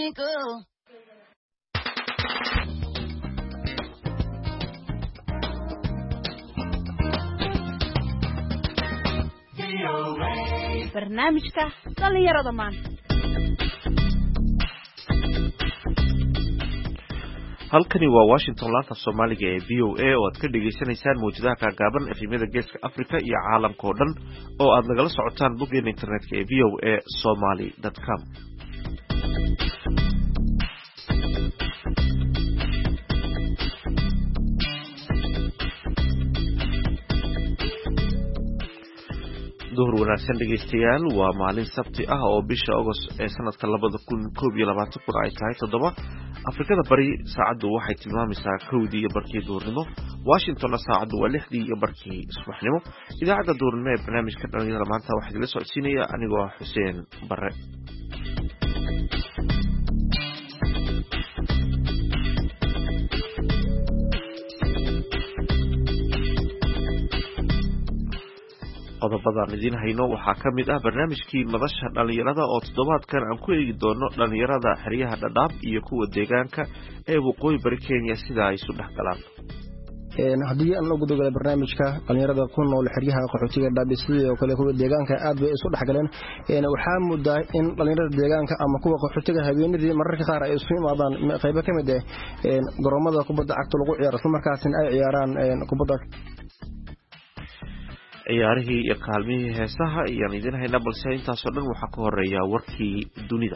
twinkle. barnaamijka dhalinyarada maanta. halkani waa Washington laanta Soomaaliga ee VOA oo aad ka dhageysanaysaan mawjadaha gaaban efemyada Geeska Afrika iyo caalamka oo dhan oo aad nagala socotaan boggeena internetka ee voasomali.com. duhur wanaagsan dhegeystayaal waa maalin sabti ah oo bisha August ee sanadka 2021 ay tahay 7 Afrikada bari saacadu waxay tilmaamaysaa 2 iyo barkii duhurnimo Washington saacadu waa 6 iyo barkii subaxnimo idaacada duhurnimo ee barnaamijka dhalinyarada maanta waxaa idin la socodsiinaya anigoo Xuseen Barre qodobada idin hayno waxaa ka mid ah barnaamijkii madasha dhalinyarada oo toddobaadkan aan ku eegi doono dhalinyarada xeryaha Dadaab iyo kuwa deegaanka ee waqooyi bari Kenya sida ay isu dhaxgalaan haddii aan ugu dogolay barnaamijka dhalinyarada ku nool xeryaha qaxootiga Dadaab sidoo kale kuwa deegaanka aad bay isu dhaxgaleen waxaa muddo in dhalinyarada deegaanka ama kuwa qaxootiga habeenadii mararka qaar ay isu imaadaan qayb ka mid ah garoomada kubadda cagta lagu ciyaaro isla markaasina ay ciyaaraan kubadda ciyaarihii iyo kaalmihii heesaha ayaan idin haynaa balse intaasoo dhan waxaa ka horeeya warkii dunida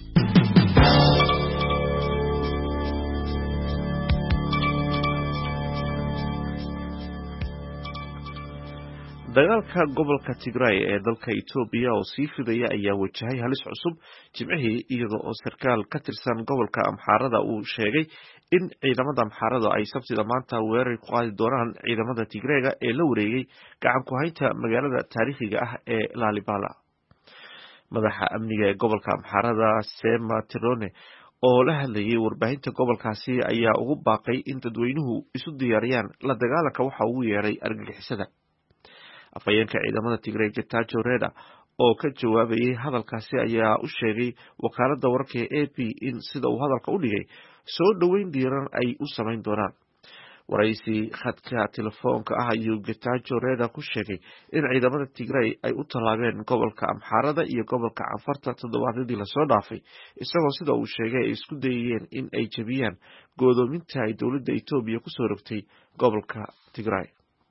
dagaalka gobolka Tigray ee dalka Ethiopia oo sii fidaya ayaa wajahay halis cusub jimcihii iyadoo oo sarkaal ka tirsan gobolka Amxaarada uu sheegay in ciidamada Amxaarada ay sabtida maanta weerar ku qaadi doonaan ciidamada Tigrayga ee la wareegay gacan ku haynta magaalada taariikhiga ah ee Lalibela madaxa amniga ee gobolka Amxaarada Sema Tirone oo la hadlayay warbaahinta gobolkaasi ayaa ugu baaqay in dadweynuhu isu diyaariyaan la dagaalanka waxa uu yeeray argagixisada afayeenka ciidamada Tigray Getachew Reda oo ka jawaabayay hadalkaasi ayaa u sheegay wakaaladda wararka ee AP in sida uu hadalka u dhigay soo dhaweyn diiran ay u samayn doonaan waraysi khadka telefoonka ah ayuu Getachew Reda ku sheegay in ciidamada Tigray ay u tallaabeen gobolka Amxaarada iyo gobolka Cafarta toddobaadkii la soo dhaafay isagoo sida uu sheegay ay isku dayeen in ay jabiyaan go'doominta ay dowladda Itoobiya ku soo rogtay gobolka Tigray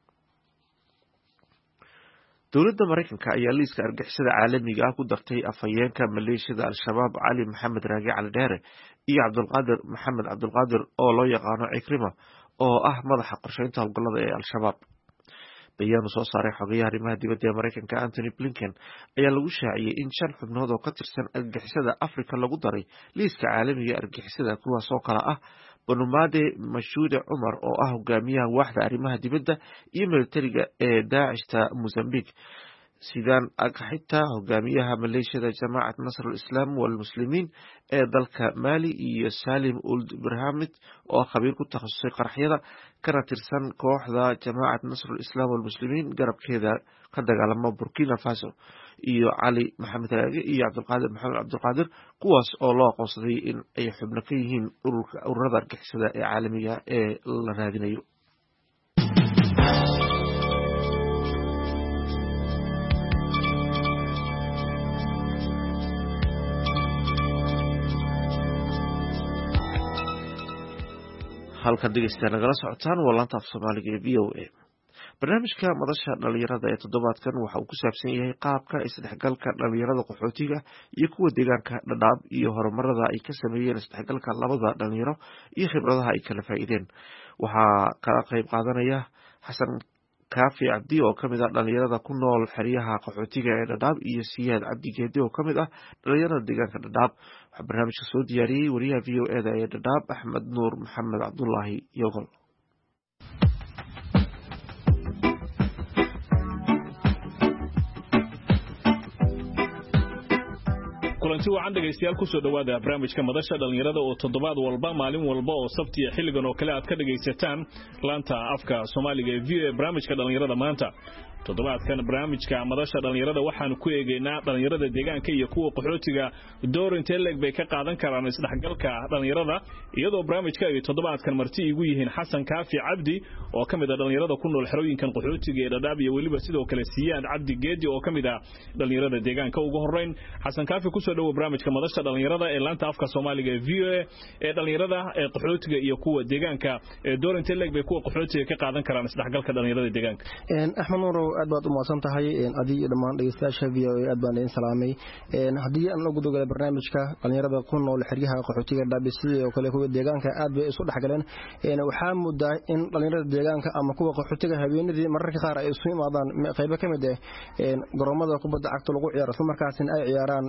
dowladda Mareykanka ayaa liiska argagixisada caalamiga ah ku dartay afayeenka maleeshiyada Al-Shabaab Ali Maxamed Raagi Cali Dheere iyo Cabdulqaadir Maxamed Cabdulqaadir oo loo yaqaano Cikrima oo ah madaxa qorsheynta howlgallada ee Al-Shabaab bayaan soo saaray xogayaha arrimaha dibadda ee Mareykanka Anthony Blinken ayaa lagu shaaciyay in 5 xubnood oo ka tirsan argagixisada Afrika lagu daray liiska caalamiga argagixisada kuwaas oo kala ah Banumade Mashuude Umar oo ah hogaamiyaha waaxda arrimaha dibadda iyo militariga ee Daacishta Mozambique sidaan agxita hogaamiyaha maleeshiyada Jamaacad Nasr al-Islam wal Muslimiin ee dalka Mali iyo Salim Ould Brahimit oo khabiir ku takhasusay qaraxyada kana tirsan kooxda Jamaacad Nasr al-Islam wal Muslimiin garabkeeda ka dagaalama Burkina Faso iyo Ali Maxamed Raagi iyo Cabdulqaadir Maxamed Cabdulqaadir kuwaas oo loo aqoonsaday in ay xubno ka yihiin ururada argagixisada ee caalamiga ee la raadinayo halkan dhegeystayaal nagala socotaan waa laanta af Soomaaliga ee VOA barnaamijka madasha dhalinyarada ee toddobaadkan waxa uu ku saabsan yahay qaabka isdhexgalka dhalinyarada qaxootiga iyo kuwa deegaanka Dadaab iyo horumarada ay ka sameeyeen isdhexgalka labada dhalinyaro iyo khibradaha ay kala faa'iideen waxaa ka qayb qaadanaya Xasan Kaafi Cabdi oo kamid ah dhalinyarada ku nool xeryaha qaxootiga ee Dadaab iyo Siyaad Cabdi Geedi oo kamid ah dhalinyarada deegaanka Dadaab waxa barnaamijka soo diyaariyay wariyaha VOA ee Dadaab Axmed Nuur Maxamed Cabdullaahi Yogol kulanti wacan dhageystayaal ku soo dhawaada barnaamijka madasha dhalinyarada oo toddobaad walba maalin walba oo sabti xilligan oo kale aad ka dhageysataan laanta afka Soomaaliga ee VOA barnaamijka dhalinyarada maanta toddobaadkan barnaamijka madasha dhalinyarada waxaanu ku eegaynaa dhalinyarada deegaanka iyo kuwa qaxootiga door intee leeg bay ka qaadan karaan isdhexgalka dhalinyarada iyadoo barnaamijka ay toddobaadkan marti igu yihiin xasan kaafi cabdi oo ka mid ah dhalinyarada ku nool xerooyinkan qaxootiga ee Dadaab iyo waliba sidoo kale Siyaad Cabdi Geedi oo ka mid ah dhalinyarada deegaanka ugu horeyn xasan kaafi ku soo dhawo barnaamijka madasha dhalinyarada ee laanta afka Soomaaliga ee VOA ee dhalinyarada ee qaxootiga iyo kuwa deegaanka door intee leeg bay kuwa qaxootiga ka qaadan karaan isdhexgalka dhalinyarada deegaanka Axmed Nuur aad baad u mahadsan tahay adii dhamaan dhageystayaasha VOA aad baan idin salaamay hadii aan ugu dogolay barnaamijka dhalinyarada ku nool xeryaha qaxootiga Dadaab oo kale kuwa deegaanka aad bay isu dhaxgaleen waxaa mudaa in dhalinyarada deegaanka ama kuwa qaxootiga habeenadii mararka qaar ay isu imaadaan qayb ka mid ah garoomada kubadda cagta lagu ciyaaro isla markaasina ay ciyaaraan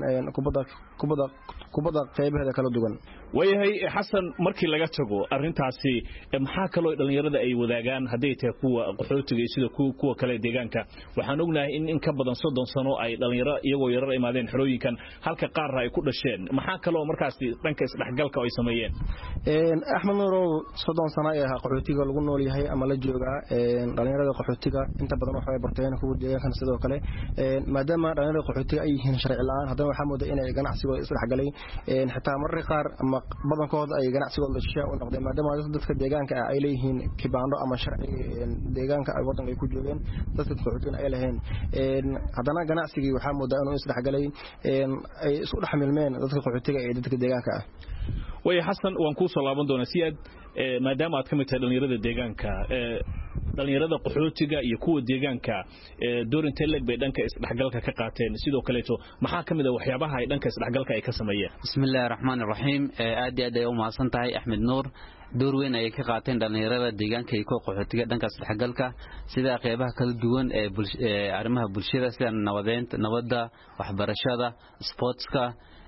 kubadda qaybaheeda kala duwan wayahay xasan markii laga tago arintaasi maxaa kale oo dhalinyarada ay wadaagaan haday tahay kuwa qaxootiga sida kuwa kale deegaanka waxaan ognahay in ka badan 30 sano ay dhalinyaro iyagoo yarar imaadeen xerooyinkan halka qaar ay ku dhasheen maxaa kale oo markaasi dhanka isdhexgalka ay sameeyeen Axmed Nuur 30 sano ay qaxootiga lagu nool yahay ama la jooga dhalinyarada qaxootiga inta badan waxay barteen kuwa deegaanka sidoo kale maadaama dhalinyarada qaxootiga ay yihiin sharci la'aan haddana waxaa moodaa inay ganacsiga isdhexgalay xitaa mararka qaar ama badankooda ay ganacsigooda shisha u noqdeen maadaama dadka deegaanka ay leeyihiin kibaando ama sharci deegaanka ay wadanka ku joogeen dadka qaxootiga ay lahayn haddana ganacsigii waxaa moodaa inuu isdhexgalay ay isku dhaxmilmeen dadka qaxootiga ee dadka deegaanka ah way xasan waan ku soo laaban doonaa Siyaad maadaama aad ka mid tahay dhalinyarada deegaanka dhalinyarada qaxootiga iyo kuwa deegaanka door intee leeg bay dhanka isdhexgalka ka qaateen sidoo kale maxaa kamid ah waxyaabaha ay dhanka isdhexgalka ay ka sameeyeen bismillaahir rahmaanir rahiim aad ay u mahadsan tahay Axmed Nuur door weyn ay ka qaateen dhalinyarada deegaanka iyo kuwa qaxootiga dhanka isdhexgalka sida qaybaha kala duwan ee arrimaha bulshada sida nabadda waxbarashada sportska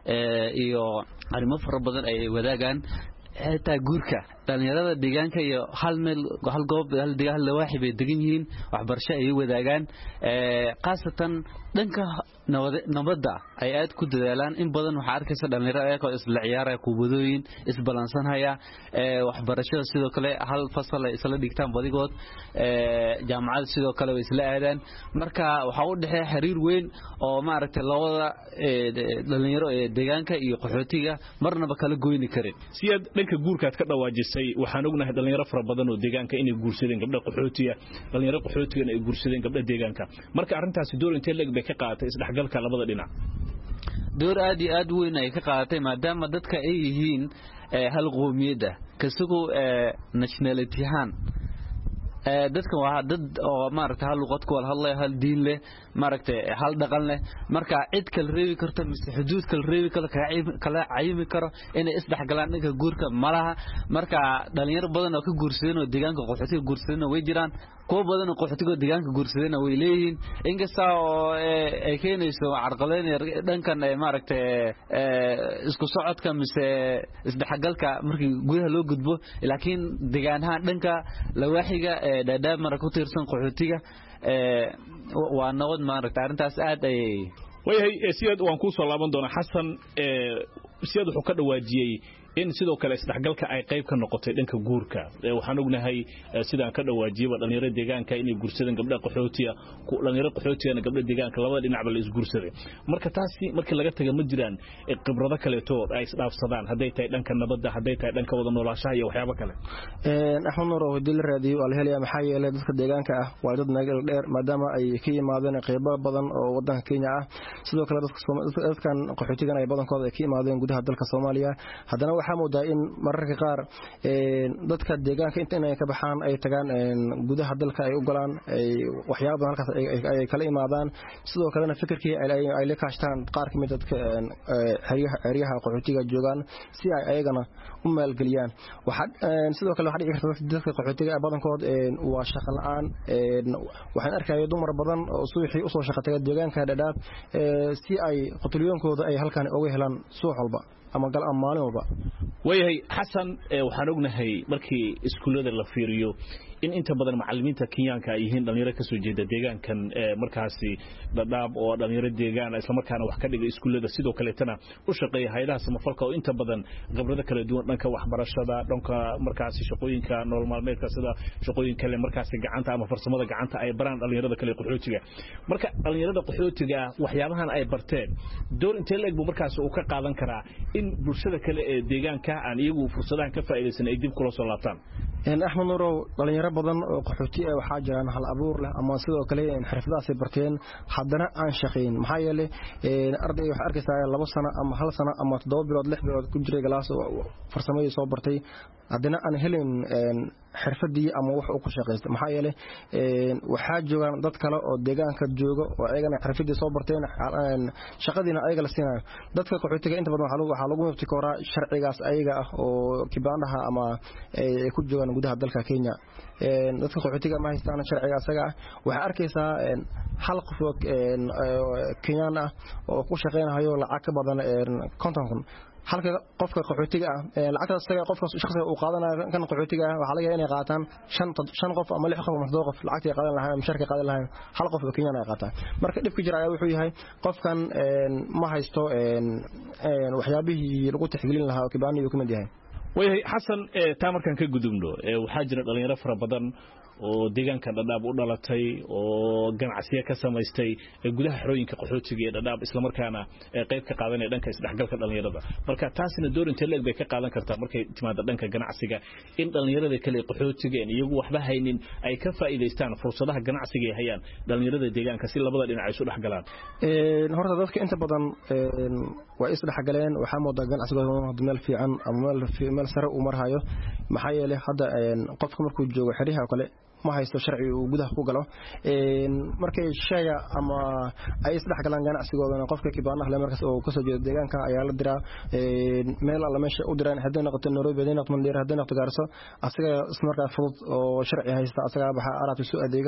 iyo arrimo fara badan ay wadaagaan xitaa guurka dhalinyarada deegaanka iyo hal goob hal deegaan la waaxi bay degan yihiin waxbarasho ay wadaagaan qaasatan dhanka nabadda ay aad ku dadaalaan in badan waxa arkaysa dhalinyarada ay isla ciyaaraya kubadooyin isbalansanaya waxbarashada sidoo kale hal fasal ay isla dhigtaan badigood jaamacad sidoo kale way isla aadaan marka waxa u dhaxay xiriir weyn oo maaragtay labada dhalinyaro ee deegaanka iyo qaxootiga marnaba kala goyni karin Siyaad dhanka guurkaad ka dhawaajisay waxaan ognahay dhalinyaro fara badan oo deegaanka inay guursadeen gabdha qaxootiga dhalinyaro qaxootiga ay guursadeen gabdha deegaanka marka arintaasi door intee leeg bay ka qaadatay isdhexgalka labada dhinac door aad weyn ay ka qaadatay maadaama dadka ay yihiin hal qoomiyada kasugu nationality han dadka waa dad oo maaragtay hal luqad ku hadlay hal diin leh maaragtay hal dhaqan leh marka cid kale reebi karta mise xuduud kale reebi kala cayimi karo inay isdhexgalaan dhanka guurka malaha marka dhalinyaro badan oo ka guursadeen oo deegaanka qaxootiga guursadeen way jiraan kuwa badan oo qaxootiga deegaanka guursadeen way leeyihiin inkasta oo ay keenayso carqaladeyn dhankan maaragtay isku socodka mise isdhexgalka markii gudaha loo gudbo laakiin deegaanaha dhanka lawaaxiga Dadaab marka ku tirsan qaxootiga waa nabad maaragtay arintaas aad ay wayahay Siyaad waan ku soo laaban doonaa xasan Siyaad wuxuu ka dhawaajiyay in sidoo kale isdhexgalka ay qayb ka noqotay dhanka guurka waxaan ognahay sidaan ka dhawaajiyay dhalinyarada deegaanka inay guursadeen gabdha qaxootiga dhalinyarada qaxootiga gabdha deegaanka labada dhinacba la isguursaday marka taasi markii laga tago ma jiraan khibrado kale oo ay isdhaafsadaan haday tahay dhanka nabadda haday tahay dhanka wada noolaanshaha iyo waxyaabo kale Axmed Nuur oo dil raadiyo wal helaya maxaa yeelay dadka deegaanka ah waa dad nagal dheer maadaama ay ka yimaadeen qaybo badan oo wadanka Kenya ah sidoo kale dadkan qaxootiga ay badankooda ka yimaadeen gudaha dalka Soomaaliya haddana waxaa moodaa in mararka qaar dadka deegaanka inta ay ka baxaan ay tagaan gudaha dalka ay u galaan waxyaabo halkaas ay kala imaadaan sidoo kale fikirkii ay la kaashtaan qaar kamid dadka xeryaha qaxootiga joogan si ay ayagana u maalgeliyaan sidoo kale waxa dhici karta dadka qaxootiga badankood waa shaqo la'aan waxaan arkay dumar badan oo suuxii u soo shaqatay deegaanka Dadaab si ay qotoliyoonkooda ay halkan uga helaan suuq walba ama gal maalin walba wayahay xasan waxaan ognahay markii iskuulada la fiiriyo in inta badan macallimiinta Kenyaanka ay yihiin dhalinyaro ka soo jeeda deegaankan markaasi Dadaab oo dhalinyaro deegaan isla markaana wax ka dhigay iskuulada sidoo kale tana u shaqeeya hay'adaha samafalka oo inta badan khibrado kala duwan dhanka waxbarashada dhanka markaasi shaqooyinka nolol maalmeedka sida shaqooyin kale markaasi gacanta ama farsamada gacanta ay baraan dhalinyarada kale qaxootiga marka dhalinyarada qaxootiga waxyaabahan ay barteen door intee leeg buu markaasi uu ka qaadan karaa in bulshada kale ee deegaanka aan iyagu fursadahan ka faa'iideysan ay dib kula soo laabtaan Axmed Nuurow dhalinyaro badan oo qaxooti ah waxa jiraan hal abuur leh ama sidoo kale xirfadahaas ay barteen haddana aan shaqeyn maxaa yeelay arday wax arkaysaa 2 sano ama 1 sano ama 7 bilood 6 bilood ku jiray galaas farsamadii soo bartay haddana aan helin xirfadii ama wax uu ku shaqeystay maxaa yeelay waxa joogan dad kale oo deegaanka jooga oo ayagana xirfadii soo barteen shaqadiina ayaga la siinayo dadka qaxootiga inta badan waxa lagu mabtikoraa sharcigaas ayaga ah oo kibaandaha ama ay ku joogan gudaha dalka Kenya dadka qaxootiga ma haystaan sharciga asaga waxa arkaysaa hal qof Kenyan ah oo ku shaqeynayo lacag ka badan 50,000 halka qofka qaxootiga lacagta asaga qofka shakhsiga uu qaadanayo kan qaxootiga waxa laga yaabaa inay qaataan 5 qof ama 6 qof ama 7 qof lacagta ay qaadan lahaayeen mushaarka qaadan lahaayeen hal qof oo Kenyan ay qaataan marka dhibka jira ayaa wuxuu yahay qofkan ma haysto waxyaabihii lagu tixgelin lahaa oo kibaaniyo kuma yahay way Xasan taamarkan ka gudubno waxaa jira dhalinyaro fara badan oo deegaanka Dadaab u dhalatay oo ganacsiyo ka samaystay gudaha xarooyinka qaxootiga ee Dadaab isla markaana qayb ka qaadanaya dhanka isdhexgalka dhalinyarada marka taasina door intee leeg bay ka qaadan kartaa markay timaado dhanka ganacsiga in dhalinyarada kale qaxootiga iyagu waxba haynin ay ka faa'iideystaan fursadaha ganacsiga ay hayaan dhalinyarada deegaanka si labada dhinac ay isu dhexgalaan horta dadka inta badan way isdhexgaleen waxa moodaa ganacsiga meel fiican ama meel sare u marhayo maxaa yeelay hadda qofka markuu joogo xiriha kale ma haysto sharci uu gudaha ku galo markay shayga ama ay isdhexgalaan ganacsigooda qofka kibaanaha le markaas oo ka soo jeedo deegaanka ayaa la diraa meel alla meesha u diraan haddii noqoto Nairobi haddii noqoto Mandera haddii noqoto Garissa asaga isla markaa fudud oo sharci haysta asaga baxa alaabta soo adeega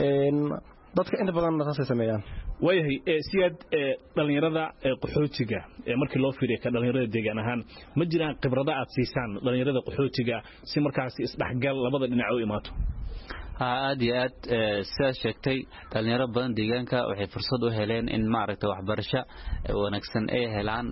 dadka inta badan taas ay sameeyaan wayahay siyad dhalinyarada qaxootiga markii loo fiiriyo ka dhalinyarada deegaan ahaan ma jiraan khibrado aad siisaan dhalinyarada qaxootiga si markaas isdhexgal labada dhinac u imaato aad iyo aad sida sheegtay dhalinyaro badan deegaanka waxay fursad u heleen in maaragtay waxbarasho wanaagsan ay helaan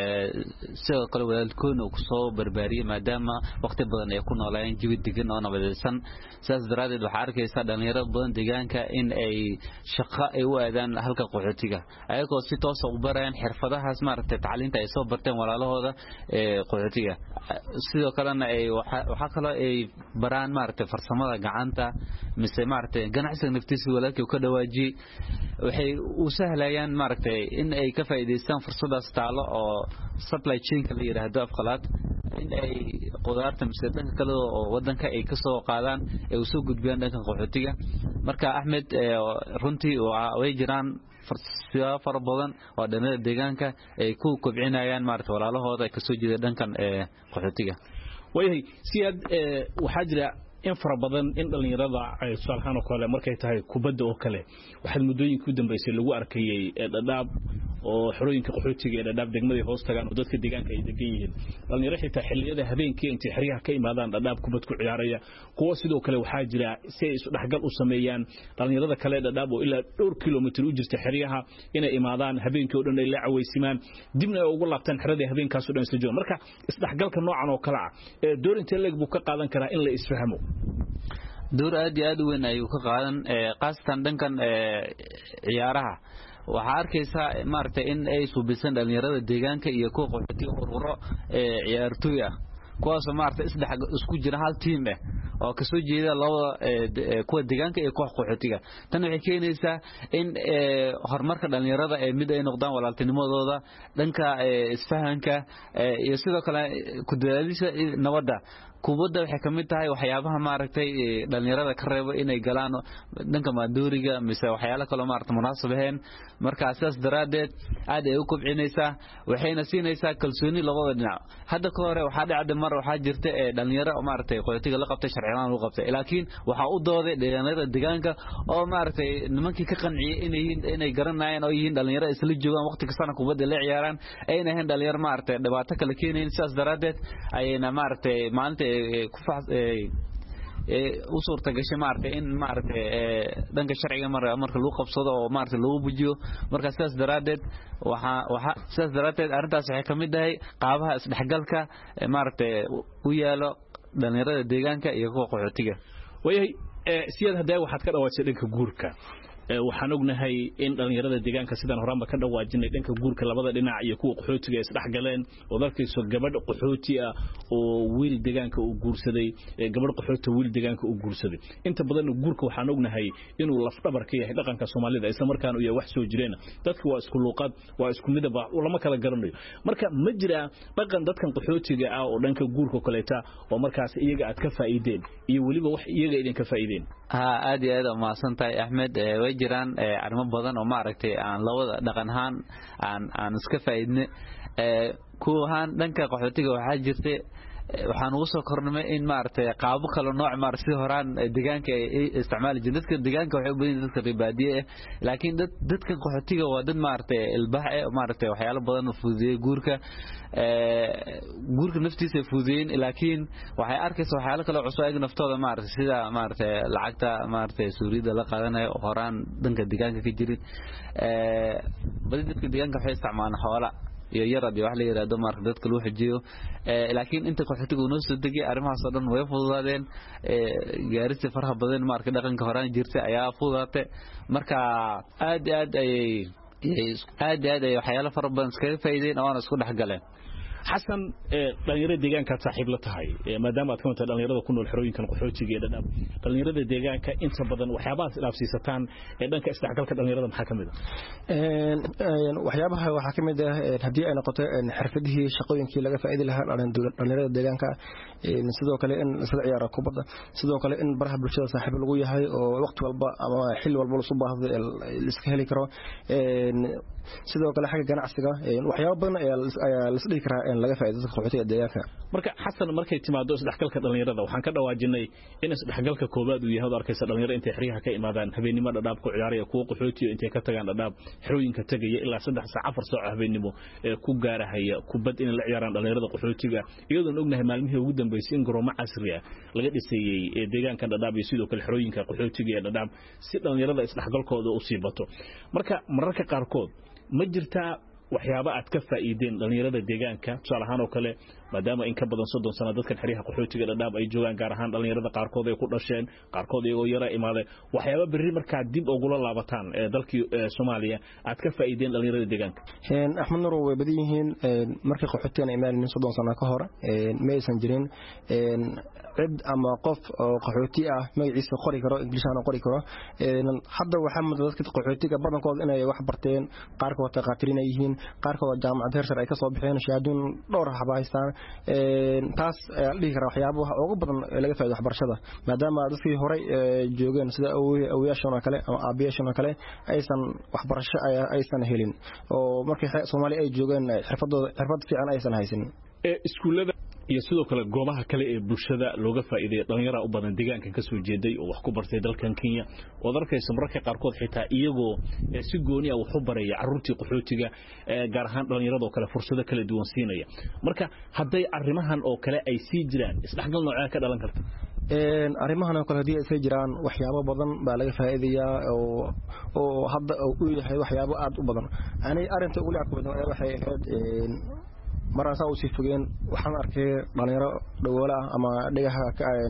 sidoo kale walaalkoon uu soo barbaariyay maadaama waqti badan ay ku noolayeen jawi degan oo nabadaysan sidaas daraadeed waxa arkaysaa dhalinyaro badan deegaanka in ay shaqo ay u aadaan halka qaxootiga ayagoo si toos ah u barayaan xirfadahaas maaragtay tacliinta ay soo barteen walaalahooda qaxootiga sidoo kalena ay waxa kale ay baraan maaragtay farsamada gacanta mise maaragtay ganacsiga naftiisa walaalkii ka dhawaajiyay waxay u sahlayaan maaragtay in ay ka faa'iideystaan fursadaas taalo oo supply chain la yiraahdo afqalaad in ay qudaarta mise dhanka kale oo wadanka ay ka soo qaadaan ay u soo gudbiyaan dhanka qaxootiga marka Axmed runtii way jiraan fursado fara badan oo dhalinyarada deegaanka ay ku kobcinayaan maaragtay walaalahooda ay ka soo jeeda dhankan qaxootiga wayahay siyad waxa jira in fara badan in dhalinyarada ay salxan oo kale markay tahay kubadda oo kale waxa muddooyinkii u dambeysay lagu arkayay Dadaab oo xarooyinka qaxootiga ee Dadaab degmada hoos tagaan oo dadka deegaanka ay degan yihiin dhalinyaro xitaa xilliyada habeenkii intii xiriyaha ka imaadaan Dadaab kubad ku ciyaaraya kuwa sidoo kale waxa jira si ay isu dhexgal u sameeyaan dhalinyarada kale Dadaab oo ilaa 2 kiiloomitir u jirta xiriyaha inay imaadaan habeenkii oo dhan ay la cawaysimaan dibna ay ugu laabtaan xirada habeenkaas oo dhan isla jooga marka isdhexgalka noocan oo kale ah door intee leeg buu ka qaadan karaa in la isfahmo door aad iyo aad u weyn ayuu ka qaadan qaasatan dhankan ciyaaraha waxa arkaysaa maaragtay in ay suubisan dhalinyarada deegaanka iyo kuwa qaxootiga ururo ciyaartooy ah kuwaas maaragtay isku jira hal team oo ka soo jeeda labada kuwa deegaanka iyo kuwa qaxootiga tan waxay keenaysaa in horumarka dhalinyarada ay mid ay noqdaan walaaltinimadooda dhanka isfahanka iyo sidoo kale ku dadaalisa nabadda kubadda waxay kamid tahay waxyaabaha maaragtay dhalinyarada ka reebo inay galaan dhanka maaduriga mise waxyaalo kale maaragtay munaasab ahayn marka asaas daraadeed aad ay u kobcinaysaa waxayna siinaysaa kalsooni labada dhinac hadda ka hore waxa dhacday mar waxa jirta dhalinyaro maaragtay qaxootiga la qabtay sharciyan lagu qabtay laakiin waxa u dooday dhalinyarada deegaanka oo maaragtay nimankii ka qanciyay inay garanayaan oo yihiin dhalinyaro isla joogaan waqti kasta kubadda la ciyaaraan ayna ahayn dhalinyaro maaragtay dhibaato kale keenayeen sidaas daraadeed ayna maaragtay maalinta u suurta gashay maartay in maartay dhanka sharciga marka lagu qabsado oo maartay lagu bujiyo marka sidaas daraadeed arintaas waxay kamid tahay qaabaha isdhexgalka maartay u yaalo dhalinyarada deegaanka iyo kuwa qaxootiga wayahay siyad haday waxaad ka dhawaashay dhanka guurka waxaan ognahay in dhalinyarada deegaanka sidaan horaanba ka dhawaajinay dhanka guurka labada dhinac iyo kuwa qaxootiga isdhex galeen oo dalkiisu gabadh qaxooti ah oo wiil deegaanka uu guursaday gabadh qaxooti wiil deegaanka uu guursaday inta badan guurka waxaan ognahay inuu laf dhabar ka yahay dhaqanka Soomaalida isla markaana uu wax soo jireen dadku waa isku luqad waa isku midab lama kala garanayo marka ma jira dhaqan dadkan qaxootiga ah oo dhanka guurka kaleeta oo markaas iyaga aad ka faa'iideen iyo waliba wax iyaga idin ka faa'iideen aad iyo aad ma santahay Ahmed way jiraan arimo badan oo maaragtay aan labada dhaqan ahaan aan iska faa'iidnay kuwahan dhanka qaxootiga waxa jirtay waxaan ugu soo kornay in maartay qaabo kala nooc si horaan deegaanka ay isticmaali jireen dadka deegaanka waxay u baahan dadka ribaadiye laakiin dadka qaxootiga waa dad maartay ilbax maartay waxyaalo badan oo fududeeyay guurka naftiisa fududeeyeen laakiin waxay arkaysaa waxyaalo kale cusub ay naftooda maartay sida maartay lacagta maartay Suuriyada la qaadanayo horaan dhanka deegaanka ka jirin badi dadka deegaanka waxay isticmaalaan xoolo iyo yarad wax la yiraahdo marka dadka loo xijiyo laakiin inta qaxootiga uu soo degay arimahaas oo dhan way fududaadeen gaarista faraha badan marka dhaqanka horaan jirtay ayaa fududaatay marka aad ay waxyaalo fara badan iska faa'iideen oo aan isku dhaxgaleen حسن dhalinyarada deegaanka saaxiib la tahay maadaama aad ka mid tahay dhalinyarada ku nool xerooyinkan qaxootiga ee dhadhab dhalinyarada deegaanka inta badan waxyaabaha isdhaafsiisataan ee dhanka isdhexgalka dhalinyarada maxaa kamid waxyaabaha waxa kamid ah hadii ay noqoto xirfadihii shaqooyinkii laga faa'iidi lahaa dhalinyarada deegaanka sidoo kale in isla ciyaaro kubadda sidoo kale in baraha bulshada saaxiib lagu yahay oo waqti walba ama xilli walba soo baahdo iska heli karo sidoo kale xagga ganacsiga waxyaabo badan ayaa la isdhihi karaa in laga faa'iido dadka qaxootiga deegaanka marka xasan markay timaado isdhexgalka dhalinyarada waxaan ka dhawaajinay in isdhexgalka koobaad uu yahay arkaysa dhalinyarada intay xiriyaha ka imaadaan habeenimo dhadhaab ku ciyaaraya kuwa qaxootiga intay ka tagaan dhadhaab xirooyinka tagaya ilaa 3 saac 4 saac habeenimo ku gaarahaya kubad in la ciyaaraan dhalinyarada qaxootiga iyadoo ognahay maalmihii ugu dambeysay in garoomo casri ah laga dhisayay deegaanka dhadhaab iyo sidoo kale xirooyinka qaxootiga ee dhadhaab si dhalinyarada isdhexgalkooda u sii bato marka mararka qaarkood ma jirtaa waxyaabo aad ka faa'iideen dhalinyarada deegaanka tusaale ahaan oo kale maadaama in ka badan 30 sano dadkan xiriyaha qaxootiga dhadhaab ay joogaan gaar ahaan dhalinyarada qaarkood ay ku dhasheen qaarkood iyagoo yara imaaday waxyaabo berri markaa dib ugu laabataan dalkii Soomaaliya aad ka faa'iideen dhalinyarada deegaanka Axmed Nuur way badan yihiin markii qaxootiga imaanayeen 30 sano ka hor ma aysan jirin cid ama qof oo qaxooti ah magaciisa qori karo Ingiriisiga qori karo hadda waxa muddo dadka qaxootiga badankooda inay wax barteen qaarkood taqaatirin ay yihiin qaarkood jaamacad heer ay ka soo bixeen shahaadooyin dhowr ah haystaan taas dhigi kara waxyaabaha ugu badan ee laga faa'iido waxbarashada maadaama dadkii hore joogeen sida awiyashana kale ama aabiyashana kale aysan waxbarasho aysan helin oo markii Soomaaliya ay joogeen xirfad fiican aysan haysan iskuulada iyo sidoo kale goobaha kale ee bulshada looga faa'iideeyo dhalinyarada u badan deegaanka ka soo jeeday oo wax ku bartay dalkan Kenya oo darkaysa mararka qaarkood xitaa iyagoo si gooni ah wax u baraya carruurtii qaxootiga gaar ahaan dhalinyarada kale fursado kala duwan siinaya marka haday arimahan oo kale ay sii jiraan isdhexgal nooca ka dhalan karta arimahan oo kale hadii ay jiraan waxyaabo badan baa laga faa'iideeyaa oo hadda uu yahay waxyaabo aad u badan aanay arinta ugu leeyahay waxay ahayd marasa oo si fogeen waxaan arkay dhalinyaro dhawola ama dhigaha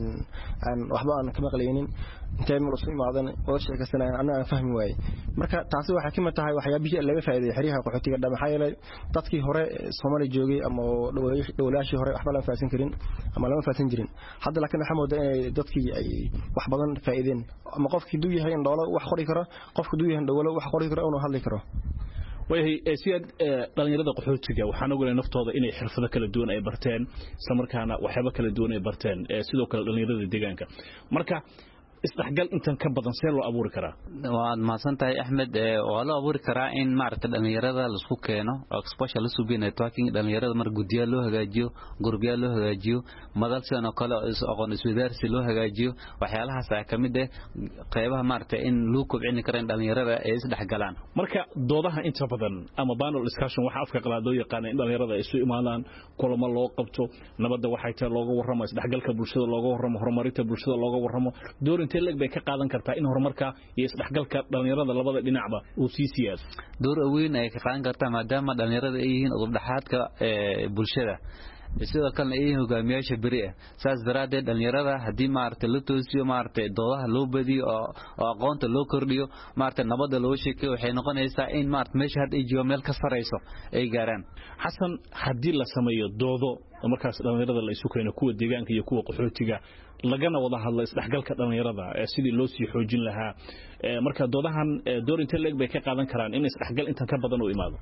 aan waxba aan ka maqlaynin intee meel soo imaadan oo sheekaysanay anaa fahmi waayay marka taasi waxa ka mid tahay waxyaabihii laga faa'iideeyay xiriyaha qaxootiga dhamaxayay dadkii hore Soomaali joogay ama dhawlaashii hore waxba la faahfaahin karin ama lama faahfaahin jirin hadda laakiin waxa moodaa in dadkii ay wax badan faa'iideen ama qofkii duu yahay in dhawlo wax qori karo qofkii duu yahay dhawlo wax qori karo oo hadli karo way siyad dhalinyarada qaxootiga waxaan ogolay naftooda inay xirfado kala duwan ay barteen isla markaana waxyaabo kala duwan ay barteen sidoo kale dhalinyarada deegaanka marka isdhaxgal intan ka badan see loo abuuri karaa waad mahadsantahay Axmed waa loo abuuri karaa in maaragtay dhalinyarada la isku keeno exposure la suubiyo networking dhalinyarada mar guddiyo loo hagaajiyo gurbiyo loo hagaajiyo madal sidoo kale aqoon isweydaarsi loo hagaajiyo waxyaalahaas ay kamid ah qaybaha maaragtay in loo kobcin karo in dhalinyarada ay isdhaxgalaan marka doodaha inta badan ama panel discussion waxa afka qalaad loo yaqaan in dhalinyarada ay isu imaadaan kulamo loo qabto nabadda waxay tahay looga warramo isdhaxgalka bulshada looga warramo horumarinta bulshada looga warramo door intee leeg bay ka qaadan kartaa in horumarka iyo isdhaxgalka dhalinyarada labada dhinacba uu sii siyaado door weyn ay ka qaadan kartaa maadaama dhalinyarada ay yihiin udub dhaxaadka bulshada sidoo kale ay hogaamiyaasha bari ah saas daraadeed dhalinyarada hadii maartay la toosiyo maartay doodaha loo badiyo oo aqoonta loo kordhiyo maartay nabadda loo sheekeeyo waxay noqonaysaa in maartay meesha had ay joogo meel ka sareyso ay gaaraan xasan hadii la sameeyo doodo markaas dhalinyarada la isu keeno kuwa deegaanka iyo kuwa qaxootiga lagana wada hadlo isdhaxgalka dhalinyarada sidii loo sii xoojin lahaa marka doodahan door intee leeg bay ka qaadan karaan in isdhaxgal intan ka badan u imaado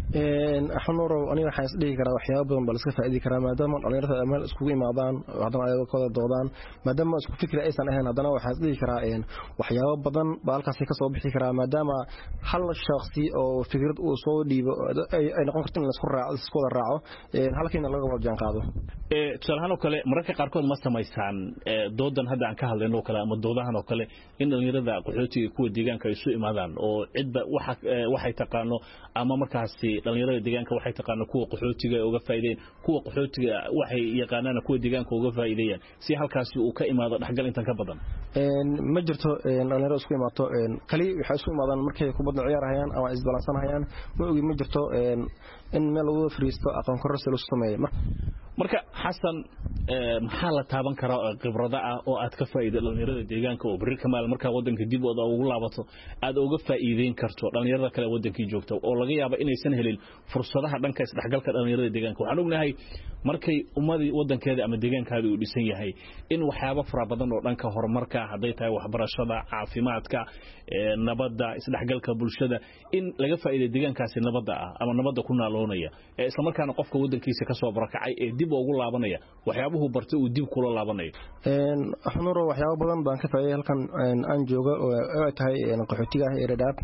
axnuuro aniga waxaan is dhihi karaa waxyaabo badan baa la iska faa'iidi karaa maadaama dhalinyarada meel iskugu imaadaan haddana ayaga kooda doodaan maadaama isku fikri aysan ahayn haddana waxaan is dhihi karaa waxyaabo badan baa halkaasi ka soo bixi karaa maadaama hal shakhsi oo fikrad uu soo dhiibo ay noqon karto in la isku wada raaco halkiina laga wada jaan qaado tusaalahaan oo kale mararka qaarkood ma samaysaan doodan hadda aan ka hadlayno oo kale ama doodahan oo kale in dhalinyarada qaxootiga kuwa deegaanka ay isu imaadaan oo cidba waxay taqaano ama markaasi dhalinyarada deegaanka waxay taqaano kuwa qaxootiga uga faa'iideen kuwa qaxootiga waxay yaqaanaan kuwa deegaanka uga faa'iideeyaan si halkaasi uu ka imaado dhaxgal intan ka badan ma jirto dhalinyarada isku imaato kali waxay isku imaadaan markay kubadda ciyaarayaan ama isbalansanayaan ma ogi ma jirto in meel lagu fariisto aqoon kororsi loo sameeyo marka xasan maxaa la taaban karaa khibrado ah oo aad ka faa'iido dhalinyarada deegaanka oo bari kamaal marka wadanka dib ugu laabato aad uga faa'iideyn karto dhalinyarada kale wadankii joogta oo laga yaabo inaysan helin fursadaha dhanka isdhaxgalka dhalinyarada deegaanka waxaan ognahay markay ummadii wadankeeda ama deegaankaada uu dhisan yahay in waxyaabo fara badan oo dhanka horumarka haday tahay waxbarashada caafimaadka nabadda isdhaxgalka bulshada in laga faa'iido deegaankaasi nabadda ah ama nabadda ku naaloonaya isla markaana qofka wadankiisa ka soo barakacay ee dib ugu laabanaya waxyaabuhu bartay uu dib kula laabanayo axnuuro waxyaabo badan baan ka faa'iiday halkan aan jooga oo ay tahay qaxootiga ee Redab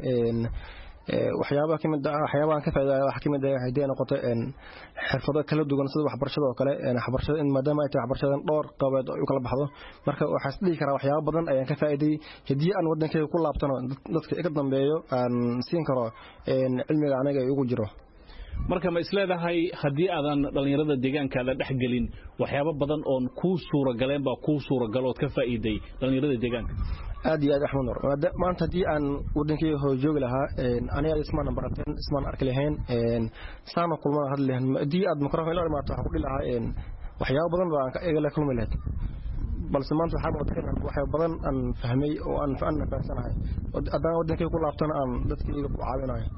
waxyaabaha kamid ah waxyaabahan ka faa'iiday waxa kamid ah hadii ay noqoto xirfado kala duwan sida waxbarashada oo kale waxbarashada in maadaama ay tahay waxbarashadan dhowr qabeed oo kala baxdo marka waxa is dhihi karaa waxyaabo badan ayaan ka faa'iiday hadii aan wadankayga ku laabtano dadka iga dambeeyo aan siin karo cilmiga aniga ugu jiro marka ma isleedahay hadii aadan dhalinyarada deegaankaada dhaxgelin waxyaabo badan oo ku suura galeen baa ku suura galood ka faa'iiday dhalinyarada deegaanka aad iyo aad axmed maanta hadii aan wadankayga hoo joogi lahaa aniga ismaan barateen ismaan arki lahayn saana kulmada hadleen hadii aad mikrofon la imaato waxa ku dhilahaa waxyaabo badan baan ka eegala kulmi lahayd balse maanta waxaan wadaynaa waxyaabo badan aan fahmay oo aan fahamsanahay haddana wadankayga ku laabtana aan dadkayga ku caawinayo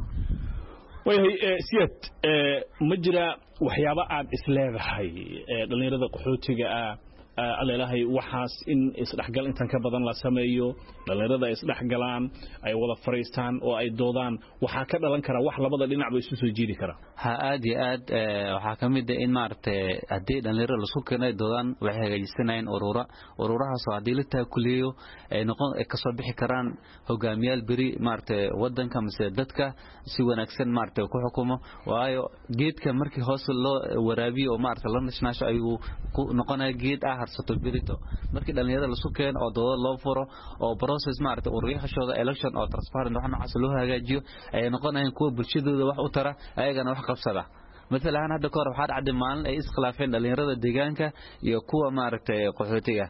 siyad ma jira waxyaabo aad isleedahay dhalinyarada qaxootiga aleelahay waxaas in isdhaxgal intan ka badan la sameeyo dhalinyarada ay isdhaxgalaan ay wada fariistaan oo ay doodaan waxa ka dhalan kara wax labada dhinac bay isu soo jiidi kara aad iyo aad waxa kamid ah in maartay hadii dhalinyarada la isku keenay doodaan waxay hagaajisanayeen ururahaas oo hadii la taakuliyo ay noqon ka soo bixi karaan hogaamiyaal bari maartay wadanka mise dadka si wanaagsan maartay ku xukumo waayo geedka markii hoos loo waraabiyo oo maartay la nashnaasho ayuu ku noqonaa geed harsato birito markii dhalinyarada la isku keen oo dood loo furo oo process maartay ururiyashooda election oo transparent wax noocaas loo hagaajiyo ay noqonayaan kuwa bulshadooda wax u tara ayagana wax qabsada مثلا هذا كور waxaa dhacday maalin ay iskhilaafeen dhalinyarada deegaanka iyo kuwa maartay qaxootiga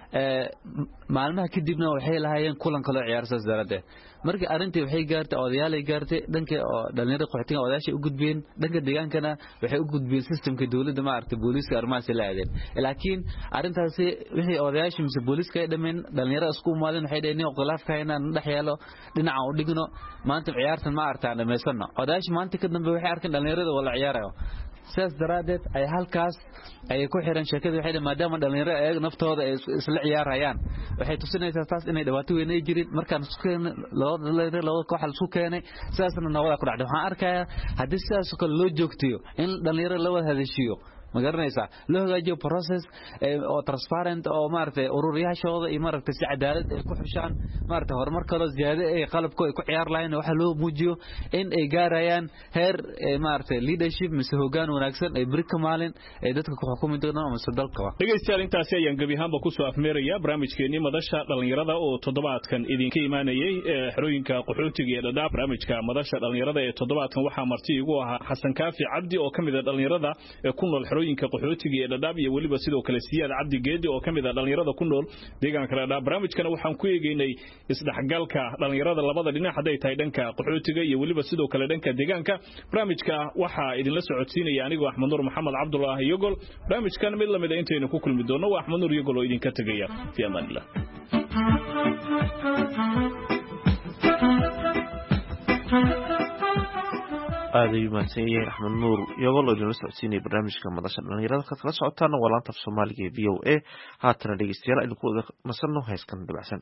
maalmaha kadibna waxay lahaayeen kulan kale ciyaarsaas darade markii arintii waxay gaartay odayaal ay gaartay dhanka dhalinyarada qaxootiga odayaasha u gudbeen dhanka deegaankana waxay u gudbeen systemka dawladda maartay booliska armaasi la aadeen laakiin arintaasi wixii odayaasha mise booliska ay dhameen dhalinyarada isku maadeen waxay dhaheen khilaafka inaan dhaxyalo dhinaca u dhigno maanta ciyaartan ma artaan dhameysano odayaasha maanta ka dambe waxay arkeen dhalinyarada wala ciyaarayo saas daraadeed ay halkaas ay ku xiran sheekada waxay maadaama dhalinyarada ay naftooda isla ciyaarayaan waxay tusinaysaa taas inay dhawaato weyn ay jirin markaan loo koox isku keenay saasna nabada ku dhacday waxaan arkayaa hadii sidaas kale loo joogtiyo in dhalinyarada la wada hadashiyo ma garanaysaa loo hagaajiyo process oo transparent oo maartay ururiyashooda iyo maartay si cadaalad ay ku xushaan maartay horumar kale ziyaado ay qalabku ay ku ciyaar lahayn waxa loo muujiyo in ay gaarayaan heer maartay leadership mise hoggaan wanaagsan ay bari ka maalin ay dadka ku xukumi doonaan ama dalka dhageystayaal intaasi ayaan gabi ahaanba ku soo afmeeraya barnaamijkeennii madasha dhalinyarada oo toddobaadkan idinka imaanayay xerooyinka qaxootiga ee Dadaab barnaamijka madasha dhalinyarada ee toddobaadkan waxaa marti igu ahaa Xasan Kaafi Cabdi oo kamid ah dhalinyarada ee ku nool xerooyinka qaxootiga ee Dadaab iyo waliba sidoo kale Siyaad Cabdi Geedi oo kamid ah dhalinyarada ku nool deegaanka Dadaab barnaamijkana waxaan ku eegaynay isdhaxgalka dhalinyarada labada dhinac haday tahay dhanka qaxootiga iyo waliba sidoo kale dhanka deegaanka barnaamijka waxaa idinla socodsiinaya anigoo Axmed Nuur Maxamed Cabdullaahi Yogol barnaamijkan mid lamid ah intaynu ku kulmi doono waa Axmed Nuur Yogol oo idinka tagaya fi amanillah aad ayuu mahadsan yahay Axmed Nuur Yogol oo idinla socodsiinaya barnaamijka madasha dhalinyarada ka kala socotaana waa laanta af Soomaaliga ee VOA haatana dhegeystayaal idinku wada nasanno heeskan dabacsan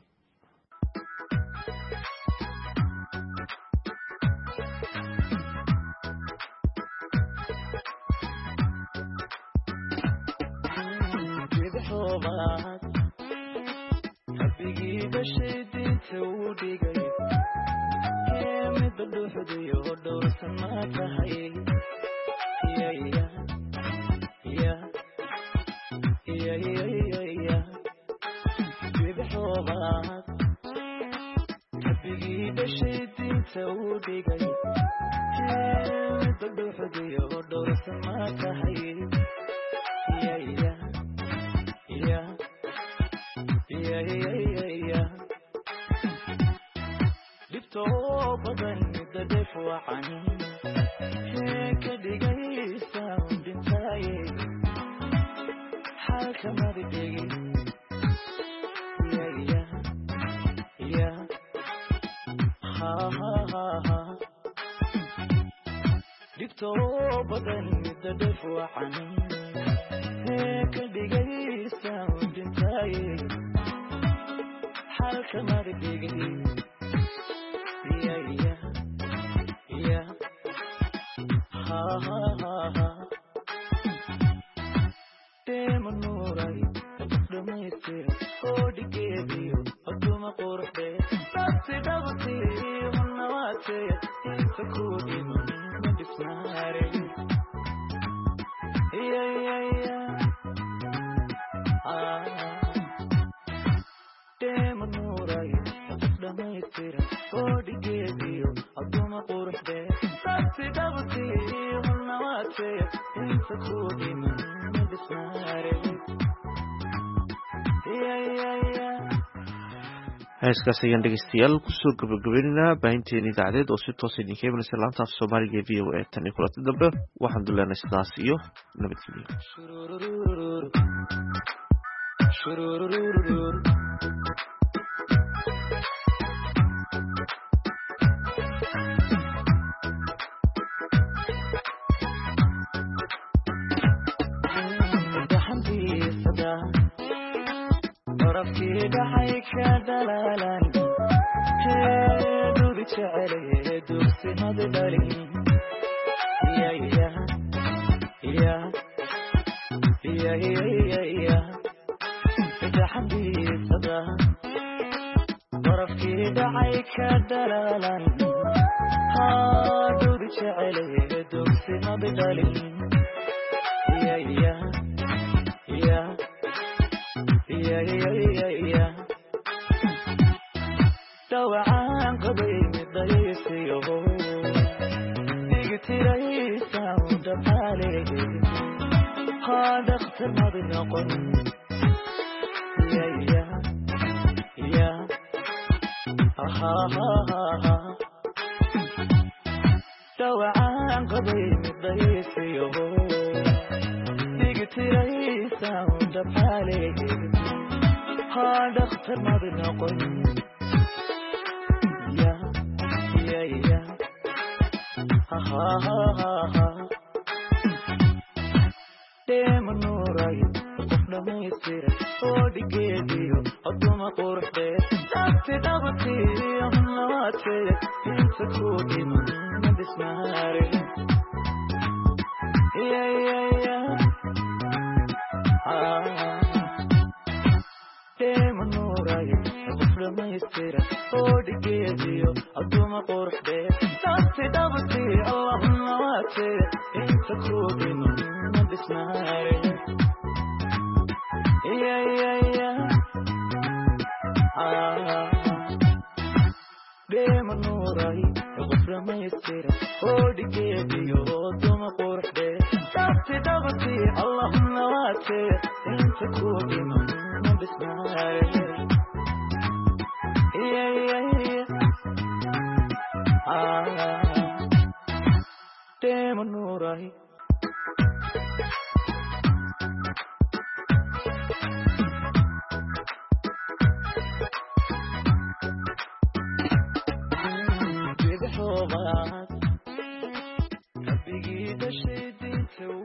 heeskaas ayaan dhegeystayaal kusoo gabagabaynaynaa baahinteena idaacadeed oo si toos idinka imanaysa laanta af Soomaaliga ee VOA tan iyo kulanti dambe waxaan duleynay sidaas iyo Yeah. geediyo aduma qurxde taasi dhabti allahumma waate inta kuubino ma bisnaare deema nuuray qofra maystira oodi geediyo aduma qurxde taasi dhabti allahumma waate inta kuubino ma bisnaare deema nuuray bidixooba